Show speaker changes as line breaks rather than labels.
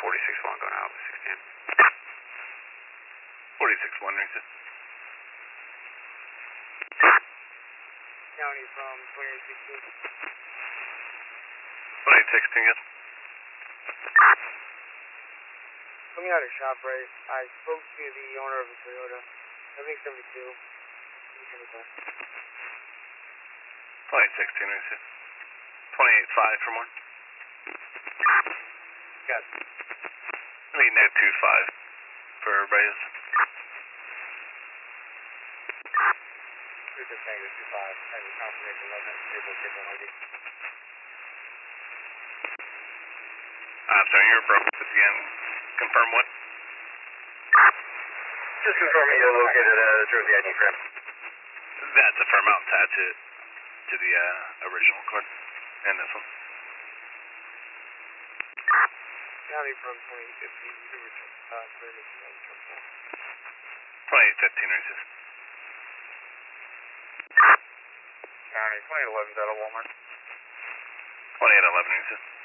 46-1 going out with 16.
46-1, Reeses.
County from 2816.
2816, yes.
Coming out of ShopRite, I spoke to the owner of the Toyota. Everything's 72.
2816, Reeses. 28.5 for more.
Got it.
I mean, net 2.5 for Reyes.
Cruiser Tango 25, and confirmation 11, able to get 190.
I'm sorry, you're broke again. Confirm what?
Just confirming you're located at a Jersey ID frame.
That's a firm. I'll attach it to the original card and this one.
County from 2015, you return, clearance
2815, Reeses.
County 2011 out of Walmart.
2811, Reeses.